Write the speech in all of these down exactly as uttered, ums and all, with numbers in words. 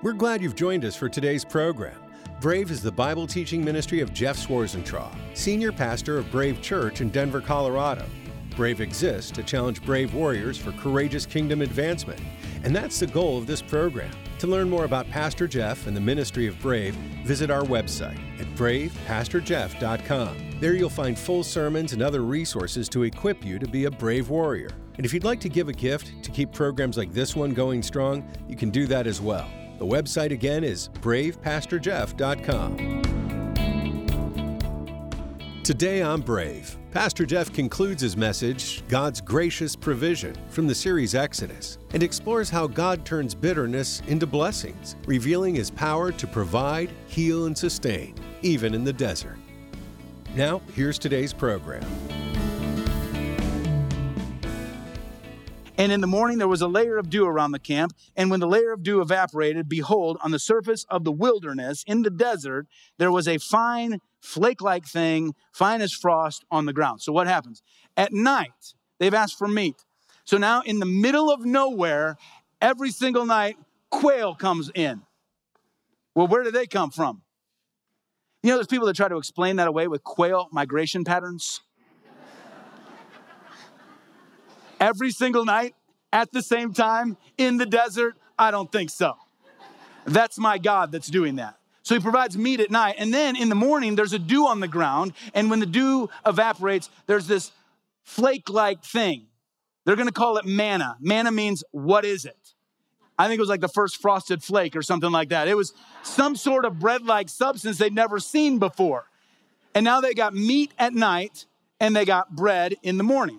We're glad you've joined us for today's program. Brave is the Bible teaching ministry of Jeff Swarzentraw, senior pastor of Brave Church in Denver, Colorado. Brave exists to challenge brave warriors for courageous kingdom advancement, and that's the goal of this program. To learn more about Pastor Jeff and the ministry of Brave, visit our website at brave pastor jeff dot com. There you'll find full sermons and other resources to equip you to be a brave warrior. And if you'd like to give a gift to keep programs like this one going strong, you can do that as well. The website again is brave pastor jeff dot com. Today on Brave, Pastor Jeff concludes his message, God's Gracious Provision, from the series Exodus, and explores how God turns bitterness into blessings, revealing His power to provide, heal, and sustain, even in the desert. Now, here's today's program. And in the morning there was a layer of dew around the camp, and when the layer of dew evaporated, behold, on the surface of the wilderness, in the desert, there was a fine flake-like thing, fine as frost, on the ground. So what happens? At night, they've asked for meat. So now in the middle of nowhere, every single night, quail comes in. Well, where do they come from? You know, there's people that try to explain that away with quail migration patterns. Every single night, at the same time, in the desert? I don't think so. That's my God that's doing that. So He provides meat at night, and then in the morning, there's a dew on the ground, and when the dew evaporates, there's this flake-like thing. They're going to call it manna. Manna means, what is it? I think it was like the first frosted flake or something like that. It was some sort of bread-like substance they'd never seen before. And now they got meat at night, and they got bread in the morning.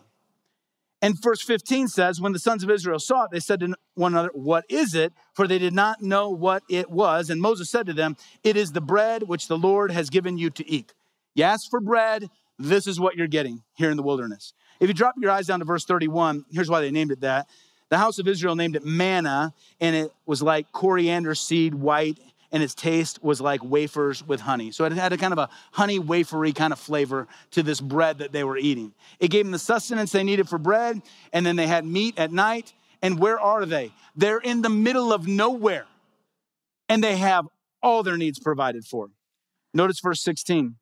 And verse fifteen says, when the sons of Israel saw it, they said to one another, what is it? For they did not know what it was. And Moses said to them, it is the bread which the Lord has given you to eat. You asked for bread, this is what you're getting here in the wilderness. If you drop your eyes down to verse thirty-one, here's why they named it that. The house of Israel named it manna, and it was like coriander seed white, and its taste was like wafers with honey. So it had a kind of a honey wafery kind of flavor to this bread that they were eating. It gave them the sustenance they needed for bread, and then they had meat at night. And where are they? They're in the middle of nowhere, and they have all their needs provided for. Notice verse sixteen.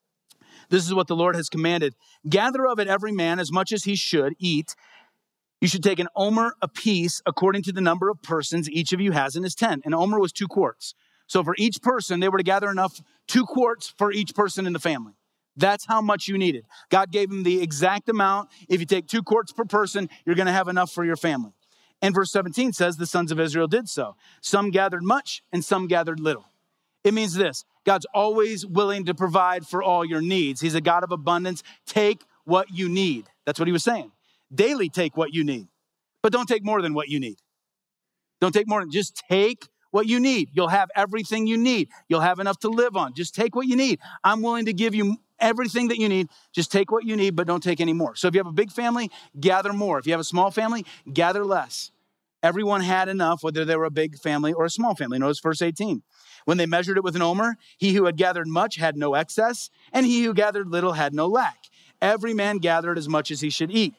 This is what the Lord has commanded. Gather of it every man as much as he should eat. You should take an omer apiece according to the number of persons each of you has in his tent. An omer was two quarts. So for each person, they were to gather enough, two quarts for each person in the family. That's how much you needed. God gave them the exact amount. If you take two quarts per person, you're going to have enough for your family. And verse seventeen says the sons of Israel did so. Some gathered much and some gathered little. It means this: God's always willing to provide for all your needs. He's a God of abundance. Take what you need. That's what he was saying. Daily take what you need, but don't take more than what you need. Don't take more than, just take what you need. You'll have everything you need. You'll have enough to live on. Just take what you need. I'm willing to give you everything that you need. Just take what you need, but don't take any more. So if you have a big family, gather more. If you have a small family, gather less. Everyone had enough, whether they were a big family or a small family. Notice verse eighteen. When they measured it with an omer, he who had gathered much had no excess, and he who gathered little had no lack. Every man gathered as much as he should eat.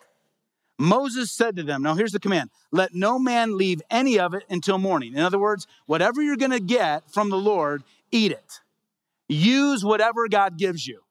Moses said to them, now here's the command, let no man leave any of it until morning. In other words, whatever you're going to get from the Lord, eat it. Use whatever God gives you.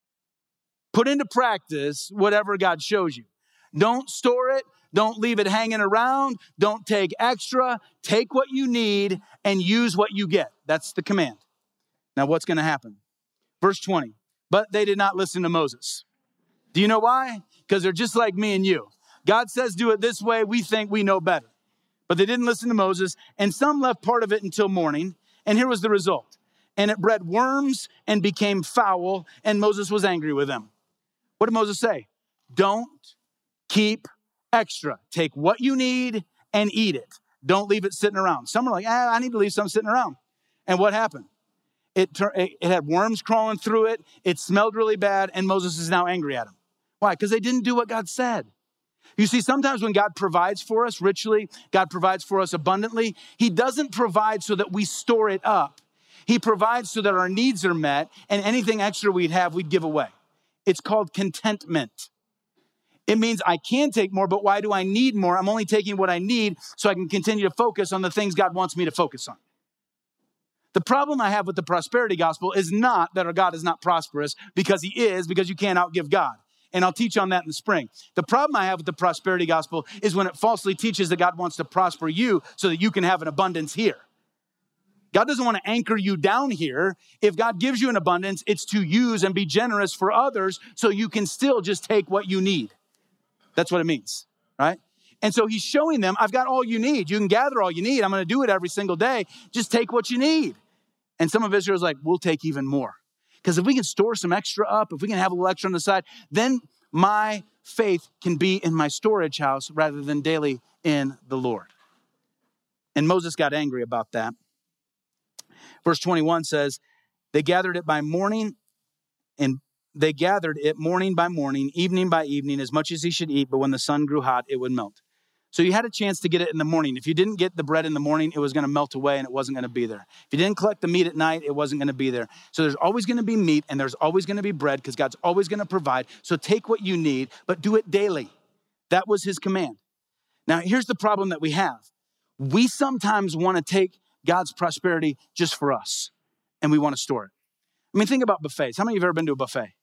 Put into practice whatever God shows you. Don't store it. Don't leave it hanging around. Don't take extra. Take what you need and use what you get. That's the command. Now what's going to happen? Verse twenty, but they did not listen to Moses. Do you know why? Because they're just like me and you. God says, do it this way. We think we know better. But they didn't listen to Moses, and some left part of it until morning. And here was the result. And it bred worms and became foul, and Moses was angry with them. What did Moses say? Don't keep extra. Take what you need and eat it. Don't leave it sitting around. Some are like, ah, I need to leave some sitting around. And what happened? It, it had worms crawling through it. It smelled really bad, and Moses is now angry at him. Why? Because they didn't do what God said. You see, sometimes when God provides for us richly, God provides for us abundantly, he doesn't provide so that we store it up. He provides so that our needs are met, and anything extra we'd have, we'd give away. It's called contentment. It means I can take more, but why do I need more? I'm only taking what I need so I can continue to focus on the things God wants me to focus on. The problem I have with the prosperity gospel is not that our God is not prosperous, because he is, because you can't outgive God. And I'll teach on that in the spring. The problem I have with the prosperity gospel is when it falsely teaches that God wants to prosper you so that you can have an abundance here. God doesn't want to anchor you down here. If God gives you an abundance, it's to use and be generous for others so you can still just take what you need. That's what it means, right? And so he's showing them, I've got all you need. You can gather all you need. I'm going to do it every single day. Just take what you need. And some of Israel's like, we'll take even more. Because if we can store some extra up, if we can have a little extra on the side, then my faith can be in my storage house rather than daily in the Lord. And Moses got angry about that. Verse twenty-one says, they gathered it by morning, and they gathered it morning by morning, evening by evening, as much as he should eat. But when the sun grew hot, it would melt. So you had a chance to get it in the morning. If you didn't get the bread in the morning, it was going to melt away and it wasn't going to be there. If you didn't collect the meat at night, it wasn't going to be there. So there's always going to be meat and there's always going to be bread because God's always going to provide. So take what you need, but do it daily. That was his command. Now, here's the problem that we have. We sometimes want to take God's prosperity just for us, and we want to store it. I mean, think about buffets. How many of you have ever been to a buffet?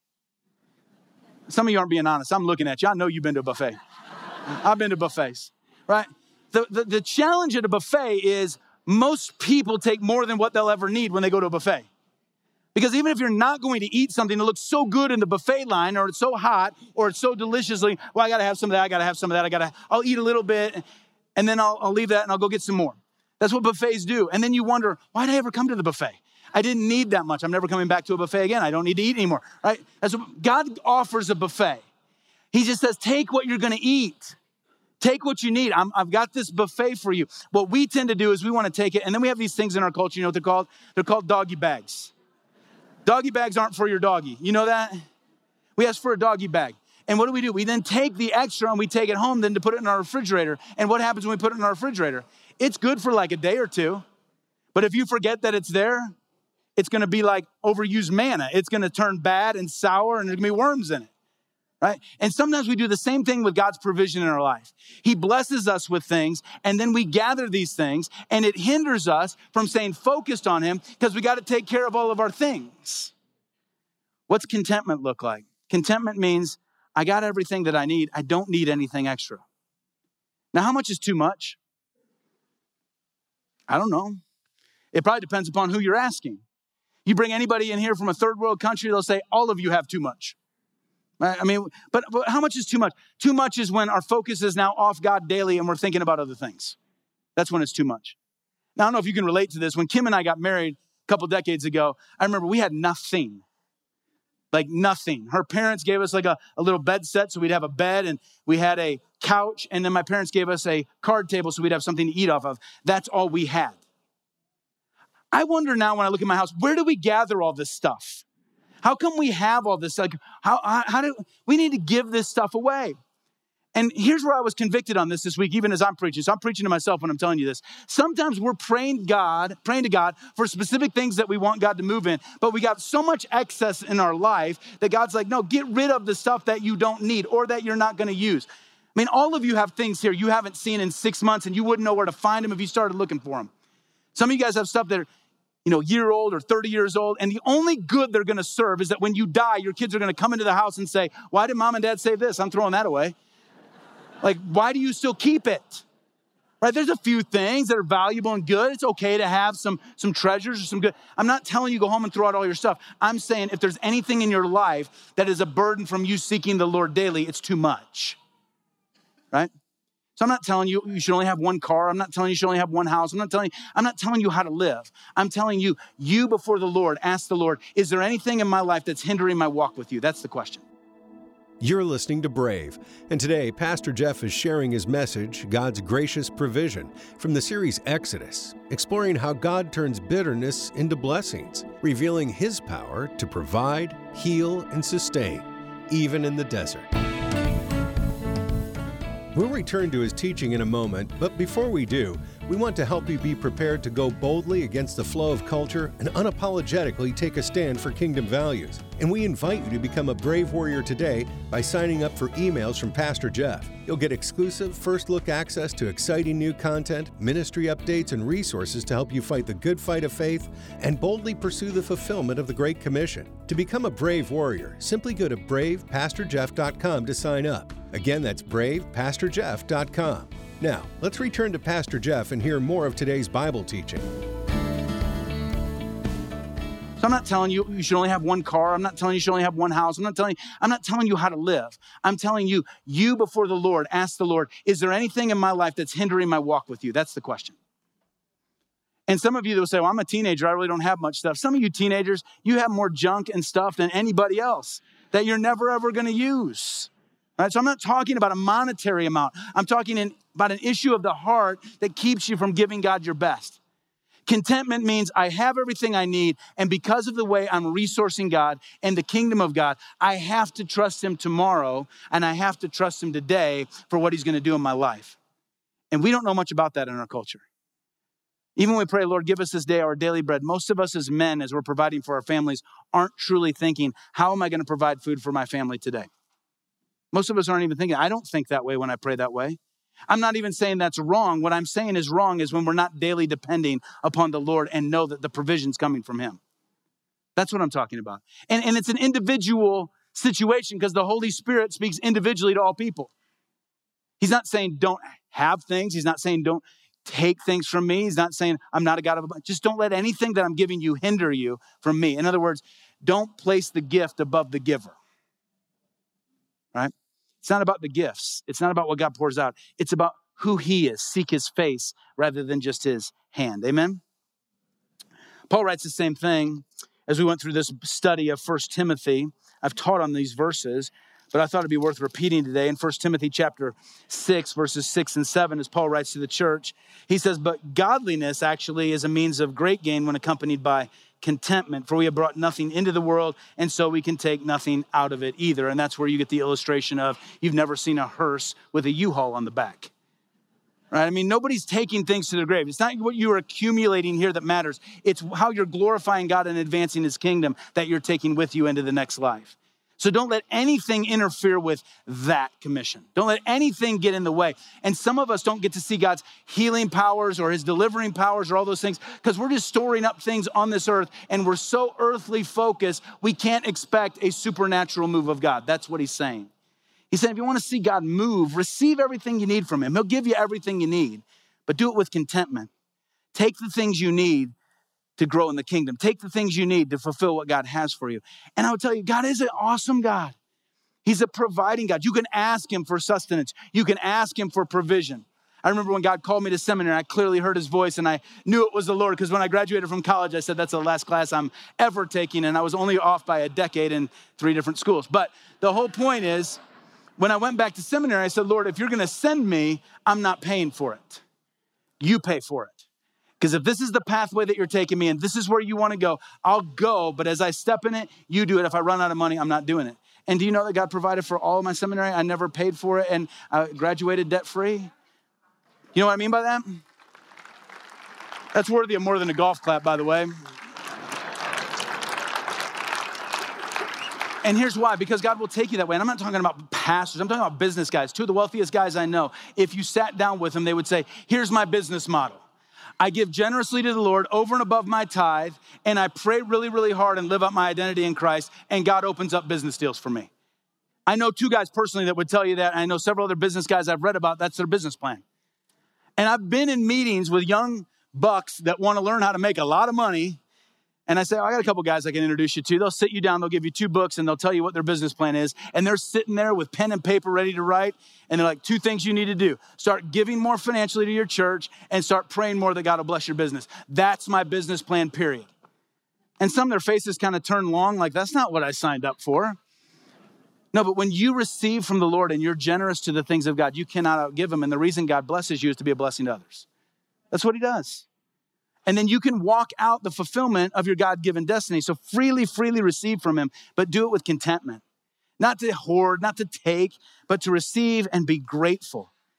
Some of you aren't being honest. I'm looking at you. I know you've been to a buffet. I've been to buffets, right? The, the, the challenge at a buffet is most people take more than what they'll ever need when they go to a buffet. Because even if you're not going to eat something that looks so good in the buffet line, or it's so hot, or it's so deliciously, well, I got to have some of that, I got to have some of that, I got to, I'll eat a little bit, and then I'll, I'll leave that and I'll go get some more. That's what buffets do. And then you wonder, why did I ever come to the buffet? I didn't need that much. I'm never coming back to a buffet again. I don't need to eat anymore, right? That's what God offers a buffet. He just says, take what you're going to eat. Take what you need. I'm, I've got this buffet for you. What we tend to do is we want to take it, and then we have these things in our culture. You know what they're called? They're called doggy bags. Doggy bags aren't for your doggy. You know that? We ask for a doggy bag. And what do we do? We then take the extra and we take it home then to put it in our refrigerator. And what happens when we put it in our refrigerator? It's good for like a day or two. But if you forget that it's there, it's going to be like overused manna. It's going to turn bad and sour, and there's going to be worms in it, right? And sometimes we do the same thing with God's provision in our life. He blesses us with things, and then we gather these things, and it hinders us from staying focused on him because we got to take care of all of our things. What's contentment look like? Contentment means I got everything that I need. I don't need anything extra. Now, how much is too much? I don't know. It probably depends upon who you're asking. You bring anybody in here from a third world country, they'll say, all of you have too much. I mean, but, but how much is too much? Too much is when our focus is now off God daily and we're thinking about other things. That's when it's too much. Now, I don't know if you can relate to this. When Kim and I got married a couple decades ago, I remember we had nothing. Like nothing. Her parents gave us like a, a little bed set, so we'd have a bed, and we had a couch, and then my parents gave us a card table so we'd have something to eat off of. That's all we had. I wonder now when I look at my house, where do we gather all this stuff? How come we have all this? Like, how, how, how do we need to give this stuff away? And here's where I was convicted on this this week, even as I'm preaching. So I'm preaching to myself when I'm telling you this. Sometimes we're praying God, praying to God for specific things that we want God to move in, but we got so much excess in our life that God's like, no, get rid of the stuff that you don't need or that you're not going to use. I mean, all of you have things here you haven't seen in six months and you wouldn't know where to find them if you started looking for them. Some of you guys have stuff that are, you know, year old or thirty years old. And the only good they're going to serve is that when you die, your kids are going to come into the house and say, why did mom and dad save this? I'm throwing that away. Like, why do you still keep it? Right? There's a few things that are valuable and good. It's okay to have some, some treasures or some good. I'm not telling you go home and throw out all your stuff. I'm saying if there's anything in your life that is a burden from you seeking the Lord daily, it's too much. Right? So I'm not telling you you should only have one car. I'm not telling you you should only have one house. I'm not telling you, I'm not telling you how to live. I'm telling you, you before the Lord, ask the Lord, is there anything in my life that's hindering my walk with you? That's the question. You're listening to Brave, and today Pastor Jeff is sharing his message, God's Gracious Provision, from the series Exodus, exploring how God turns bitterness into blessings, revealing his power to provide, heal, and sustain, even in the desert. We'll return to his teaching in a moment, but before we do, we want to help you be prepared to go boldly against the flow of culture and unapologetically take a stand for kingdom values. And we invite you to become a Brave Warrior today by signing up for emails from Pastor Jeff. You'll get exclusive first-look access to exciting new content, ministry updates, and resources to help you fight the good fight of faith and boldly pursue the fulfillment of the Great Commission. To become a Brave Warrior, simply go to brave pastor jeff dot com to sign up. Again, that's brave pastor jeff dot com. Now, let's return to Pastor Jeff and hear more of today's Bible teaching. So I'm not telling you you should only have one car. I'm not telling you you should only have one house. I'm not telling you, I'm not telling you how to live. I'm telling you, you before the Lord, ask the Lord, is there anything in my life that's hindering my walk with you? That's the question. And some of you that will say, well, I'm a teenager. I really don't have much stuff. Some of you teenagers, you have more junk and stuff than anybody else that you're never, ever going to use. All right, so I'm not talking about a monetary amount. I'm talking in, about an issue of the heart that keeps you from giving God your best. Contentment means I have everything I need, and because of the way I'm resourcing God and the kingdom of God, I have to trust him tomorrow, and I have to trust him today for what he's going to do in my life. And we don't know much about that in our culture. Even when we pray, Lord, give us this day our daily bread, most of us as men, as we're providing for our families, aren't truly thinking, how am I going to provide food for my family today? Most of us aren't even thinking. I don't think that way when I pray that way. I'm not even saying that's wrong. What I'm saying is wrong is when we're not daily depending upon the Lord and know that the provision's coming from him. That's what I'm talking about. And, and it's an individual situation because the Holy Spirit speaks individually to all people. He's not saying don't have things. He's not saying don't take things from me. He's not saying I'm not a God of abundance. Just don't let anything that I'm giving you hinder you from me. In other words, don't place the gift above the giver. Right? It's not about the gifts. It's not about what God pours out. It's about who he is. Seek his face rather than just his hand. Amen? Paul writes the same thing as we went through this study of First Timothy. I've taught on these verses, but I thought it'd be worth repeating today. In First Timothy chapter six, verses six and seven, as Paul writes to the church, he says, but godliness actually is a means of great gain when accompanied by contentment, for we have brought nothing into the world, and so we can take nothing out of it either. And that's where you get the illustration of you've never seen a hearse with a U-Haul on the back. Right? I mean, nobody's taking things to the grave. It's not what you're accumulating here that matters. It's how you're glorifying God and advancing his kingdom that you're taking with you into the next life. So don't let anything interfere with that commission. Don't let anything get in the way. And some of us don't get to see God's healing powers or his delivering powers or all those things because we're just storing up things on this earth and we're so earthly focused, we can't expect a supernatural move of God. That's what he's saying. He said, if you want to see God move, receive everything you need from him. He'll give you everything you need, but do it with contentment. Take the things you need to grow in the kingdom. Take the things you need to fulfill what God has for you. And I would tell you, God is an awesome God. He's a providing God. You can ask him for sustenance. You can ask him for provision. I remember when God called me to seminary, I clearly heard his voice and I knew it was the Lord because when I graduated from college, I said, that's the last class I'm ever taking. And I was only off by a decade in three different schools. But the whole point is, when I went back to seminary, I said, Lord, if you're going to send me, I'm not paying for it. You pay for it. Because if this is the pathway that you're taking me and this is where you want to go, I'll go. But as I step in it, you do it. If I run out of money, I'm not doing it. And do you know that God provided for all of my seminary? I never paid for it and I graduated debt-free. You know what I mean by that? That's worthy of more than a golf clap, by the way. And here's why, because God will take you that way. And I'm not talking about pastors. I'm talking about business guys. Two of the wealthiest guys I know. If you sat down with them, they would say, here's my business model. I give generously to the Lord over and above my tithe, and I pray really, really hard and live out my identity in Christ, and God opens up business deals for me. I know two guys personally that would tell you that, and I know several other business guys I've read about, that's their business plan. And I've been in meetings with young bucks that want to learn how to make a lot of money, and I say, oh, I got a couple guys I can introduce you to. They'll sit you down, they'll give you two books, and they'll tell you what their business plan is. And they're sitting there with pen and paper ready to write. And they're like, two things you need to do. Start giving more financially to your church and start praying more that God will bless your business. That's my business plan, period. And some of their faces kind of turn long, like, that's not what I signed up for. No, but when you receive from the Lord and you're generous to the things of God, you cannot outgive him. And the reason God blesses you is to be a blessing to others. That's what he does. And then you can walk out the fulfillment of your God-given destiny. So freely, freely receive from him, but do it with contentment. Not to hoard, not to take, but to receive and be grateful.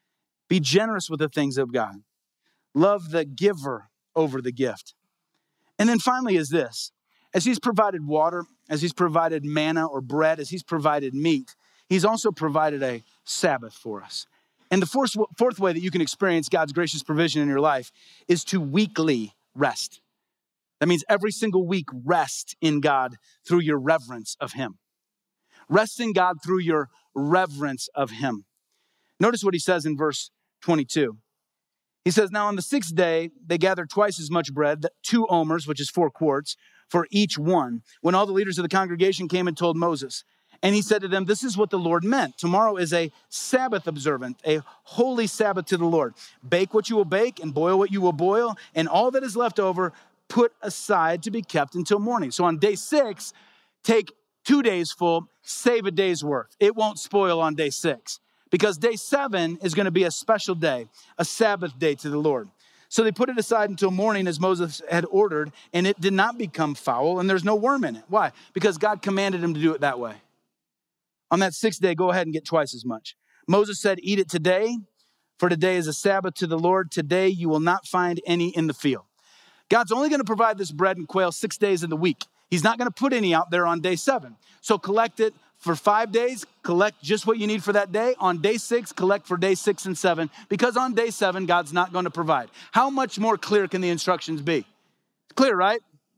Be generous with the things of God. Love the giver over the gift. And then finally is this. As he's provided water, as he's provided manna or bread, as he's provided meat, he's also provided a Sabbath for us. And the fourth, fourth way that you can experience God's gracious provision in your life is to weekly rest. That means every single week, rest in God through your reverence of him. Rest in God through your reverence of him. Notice what he says in verse twenty-two. He says, now on the sixth day, they gathered twice as much bread, two omers, which is four quarts, for each one, when all the leaders of the congregation came and told Moses. And he said to them, this is what the Lord meant. Tomorrow is a Sabbath observant, a holy Sabbath to the Lord. Bake what you will bake and boil what you will boil, and all that is left over, put aside to be kept until morning. So on day six, take two days full, save a day's worth. It won't spoil on day six. Because day seven is going to be a special day, a Sabbath day to the Lord. So they put it aside until morning as Moses had ordered, and it did not become foul, and there's no worm in it. Why? Because God commanded him to do it that way. On that sixth day, go ahead and get twice as much. Moses said, eat it today, for today is a Sabbath to the Lord. Today you will not find any in the field. God's only going to provide this bread and quail six days of the week. He's not going to put any out there on day seven. So collect it. For five days, collect just what you need for that day. On day six, collect for day six and seven, because on day seven, God's not going to provide. How much more clear can the instructions be? It's clear, right?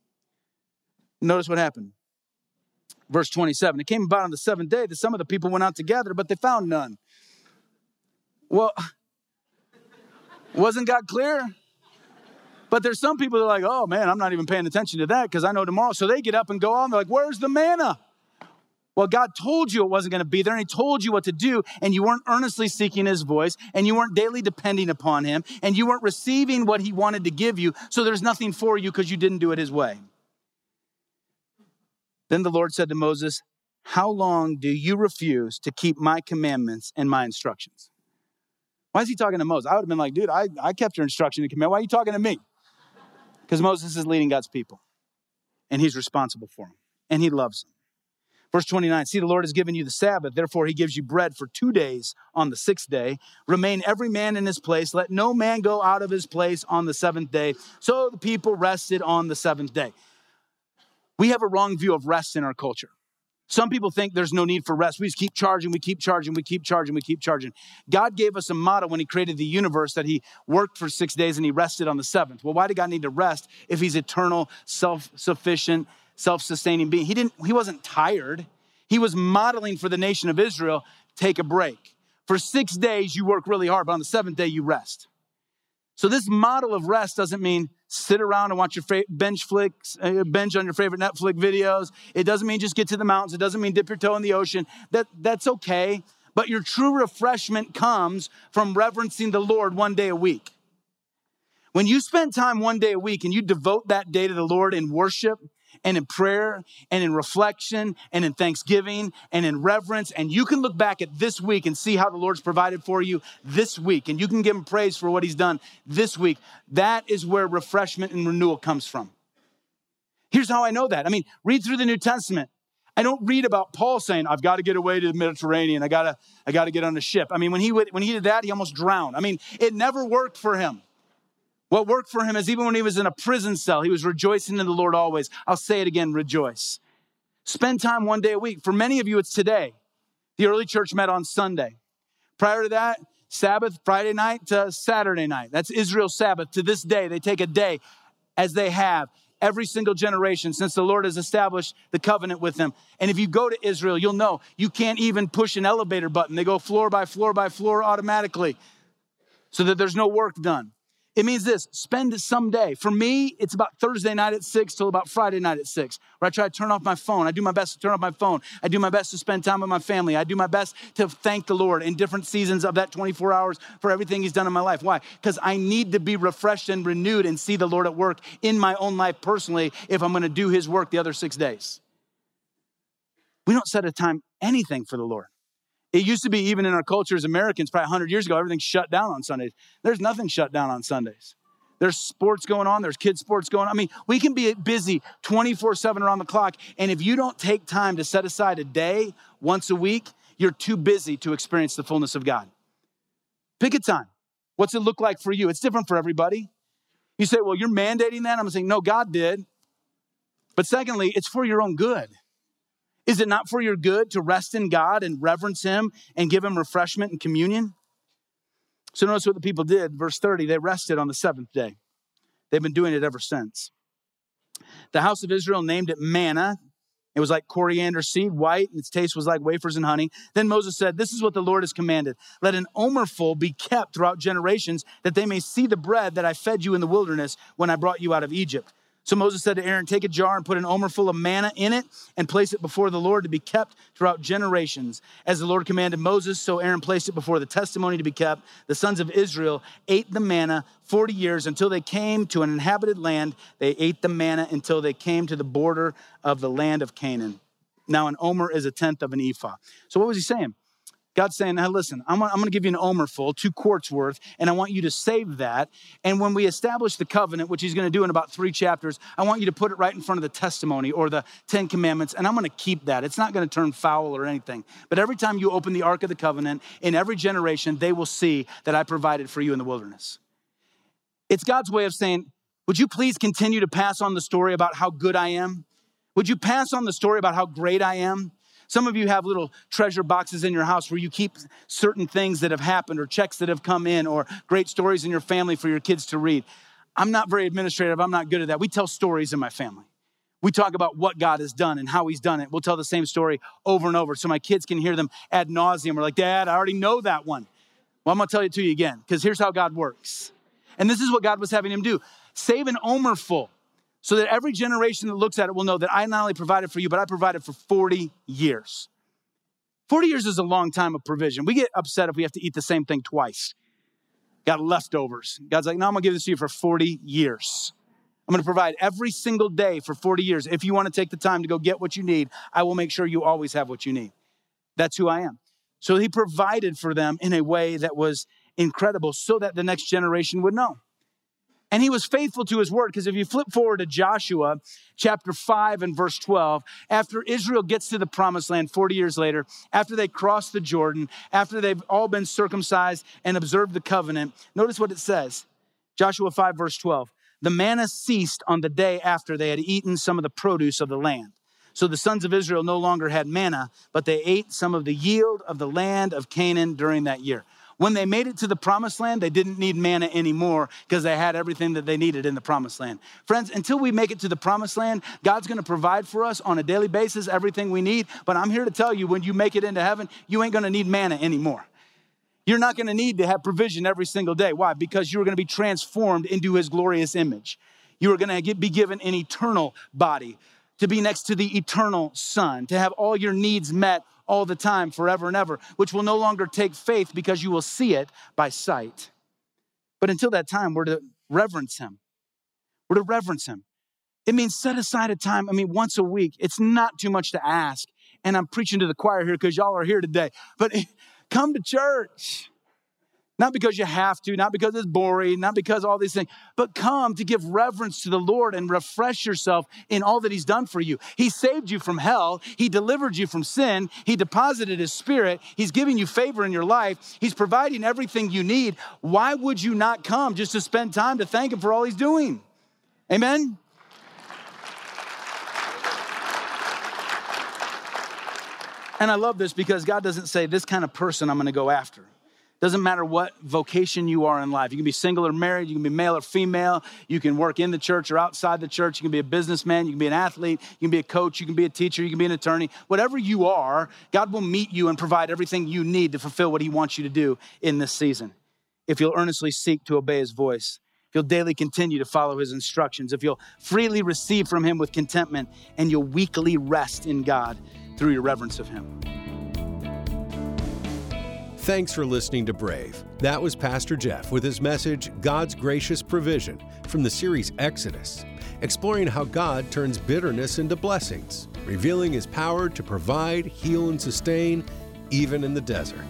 Notice what happened. Verse twenty-seven, it came about on the seventh day that some of the people went out to gather, but they found none. Well, wasn't God clear? But there's some people that are like, oh man, I'm not even paying attention to that because I know tomorrow. So they get up and go on. They're like, where's the manna? Well, God told you it wasn't going to be there, and he told you what to do, and you weren't earnestly seeking his voice, and you weren't daily depending upon him, and you weren't receiving what he wanted to give you, so there's nothing for you because you didn't do it his way. Then the Lord said to Moses, how long do you refuse to keep my commandments and my instructions? Why is he talking to Moses? I would have been like, dude, I, I kept your instruction and command. Why are you talking to me? Because Moses is leading God's people, and he's responsible for them, and he loves them. Verse twenty-nine, see, the Lord has given you the Sabbath. Therefore, he gives you bread for two days on the sixth day. Remain every man in his place. Let no man go out of his place on the seventh day. So the people rested on the seventh day. We have a wrong view of rest in our culture. Some people think there's no need for rest. We just keep charging, we keep charging, we keep charging, we keep charging. God gave us a motto when he created the universe that he worked for six days and he rested on the seventh. Well, why did God need to rest if he's eternal, self-sufficient, self-sustaining being? He didn't, he wasn't tired. He was modeling for the nation of Israel, take a break. For six days, you work really hard, but on the seventh day, you rest. So this model of rest doesn't mean sit around and watch your fa- binge flicks, uh, binge on your favorite Netflix videos. It doesn't mean just get to the mountains. It doesn't mean dip your toe in the ocean. That, that's okay. But your true refreshment comes from reverencing the Lord one day a week. When you spend time one day a week and you devote that day to the Lord in worship and in prayer and in reflection and in thanksgiving and in reverence, and you can look back at this week and see how the Lord's provided for you this week, and you can give him praise for what he's done this week, that is where refreshment and renewal comes from. Here's how I know that. I mean, read through the New Testament. I don't read about Paul saying, I've got to get away to the Mediterranean. I got to, I got to get on a ship. I mean, when he would, when he did that, he almost drowned. I mean, it never worked for him. What worked for him is even when he was in a prison cell, he was rejoicing in the Lord always. I'll say it again, rejoice. Spend time one day a week. For many of you, it's today. The early church met on Sunday. Prior to that, Sabbath, Friday night to Saturday night. That's Israel's Sabbath. To this day, they take a day as they have every single generation since the Lord has established the covenant with them. And if you go to Israel, you'll know you can't even push an elevator button. They go floor by floor by floor automatically so that there's no work done. It means this, spend some day. For me, it's about Thursday night at six till about Friday night at six, where I try to turn off my phone. I do my best to turn off my phone. I do my best to spend time with my family. I do my best to thank the Lord in different seasons of that twenty-four hours for everything he's done in my life. Why? Because I need to be refreshed and renewed and see the Lord at work in my own life personally if I'm going to do his work the other six days. We don't set a time anything for the Lord. It used to be, even in our culture as Americans, probably one hundred years ago, everything's shut down on Sundays. There's nothing shut down on Sundays. There's sports going on. There's kids' sports going on. I mean, we can be busy twenty-four seven around the clock. And if you don't take time to set aside a day once a week, you're too busy to experience the fullness of God. Pick a time. What's it look like for you? It's different for everybody. You say, well, you're mandating that? I'm saying, no, God did. But secondly, it's for your own good. Is it not for your good to rest in God and reverence him and give him refreshment and communion? So notice what the people did. Verse thirty, they rested on the seventh day. They've been doing it ever since. The house of Israel named it manna. It was like coriander seed, white, and its taste was like wafers and honey. Then Moses said, this is what the Lord has commanded. Let an omerful be kept throughout generations, that they may see the bread that I fed you in the wilderness when I brought you out of Egypt. So Moses said to Aaron, take a jar and put an omerful of manna in it and place it before the Lord to be kept throughout generations. As the Lord commanded Moses, so Aaron placed it before the testimony to be kept. The sons of Israel ate the manna forty years until they came to an inhabited land. They ate the manna until they came to the border of the land of Canaan. Now an omer is a tenth of an ephah. So what was he saying? God's saying, now listen, I'm, I'm going to give you an omer full, two quarts worth, and I want you to save that. And when we establish the covenant, which he's going to do in about three chapters, I want you to put it right in front of the testimony or the Ten Commandments, and I'm going to keep that. It's not going to turn foul or anything. But every time you open the Ark of the Covenant, in every generation, they will see that I provided for you in the wilderness. It's God's way of saying, would you please continue to pass on the story about how good I am? Would you pass on the story about how great I am? Some of you have little treasure boxes in your house where you keep certain things that have happened or checks that have come in or great stories in your family for your kids to read. I'm not very administrative. I'm not good at that. We tell stories in my family. We talk about what God has done and how he's done it. We'll tell the same story over and over so my kids can hear them ad nauseum. We're like, Dad, I already know that one. Well, I'm going to tell it to you again because here's how God works. And this is what God was having him do. Save an omer full, so that every generation that looks at it will know that I not only provided for you, but I provided for forty years. forty years is a long time of provision. We get upset if we have to eat the same thing twice. Got leftovers. God's like, no, I'm gonna give this to you for forty years. I'm gonna provide every single day for forty years. If you wanna take the time to go get what you need, I will make sure you always have what you need. That's who I am. So he provided for them in a way that was incredible so that the next generation would know. And he was faithful to his word, because if you flip forward to Joshua chapter five and verse twelve, after Israel gets to the promised land forty years later, after they cross the Jordan, after they've all been circumcised and observed the covenant, notice what it says. Joshua five verse twelve, the manna ceased on the day after they had eaten some of the produce of the land. So the sons of Israel no longer had manna, but they ate some of the yield of the land of Canaan during that year. When they made it to the promised land, they didn't need manna anymore because they had everything that they needed in the promised land. Friends, until we make it to the promised land, God's going to provide for us on a daily basis everything we need. But I'm here to tell you, when you make it into heaven, you ain't going to need manna anymore. You're not going to need to have provision every single day. Why? Because you're going to be transformed into his glorious image. You are going to be given an eternal body, to be next to the eternal Son, to have all your needs met all the time, forever and ever, which will no longer take faith because you will see it by sight. But until that time, we're to reverence him. We're to reverence him. It means set aside a time, I mean, once a week. It's not too much to ask. And I'm preaching to the choir here because y'all are here today. But come to church. Not because you have to, not because it's boring, not because all these things, but come to give reverence to the Lord and refresh yourself in all that he's done for you. He saved you from hell. He delivered you from sin. He deposited his spirit. He's giving you favor in your life. He's providing everything you need. Why would you not come just to spend time to thank him for all he's doing? Amen? And I love this because God doesn't say, this kind of person I'm going to go after. Doesn't matter what vocation you are in life. You can be single or married. You can be male or female. You can work in the church or outside the church. You can be a businessman. You can be an athlete. You can be a coach. You can be a teacher. You can be an attorney. Whatever you are, God will meet you and provide everything you need to fulfill what he wants you to do in this season. If you'll earnestly seek to obey his voice, if you'll daily continue to follow his instructions, if you'll freely receive from him with contentment, and you'll weekly rest in God through your reverence of him. Thanks for listening to Brave. That was Pastor Jeff with his message, God's Gracious Provision, from the series Exodus, exploring how God turns bitterness into blessings, revealing his power to provide, heal, and sustain, even in the desert.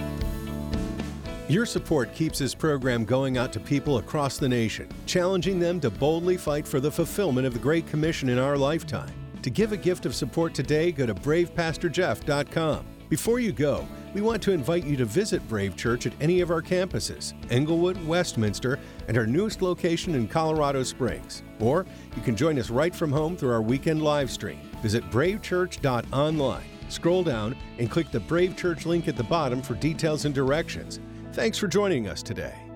Your support keeps this program going out to people across the nation, challenging them to boldly fight for the fulfillment of the Great Commission in our lifetime. To give a gift of support today, go to brave pastor jeff dot com. Before you go, we want to invite you to visit Brave Church at any of our campuses, Englewood, Westminster, and our newest location in Colorado Springs. Or you can join us right from home through our weekend live stream. Visit brave church dot online. Scroll down and click the Brave Church link at the bottom for details and directions. Thanks for joining us today.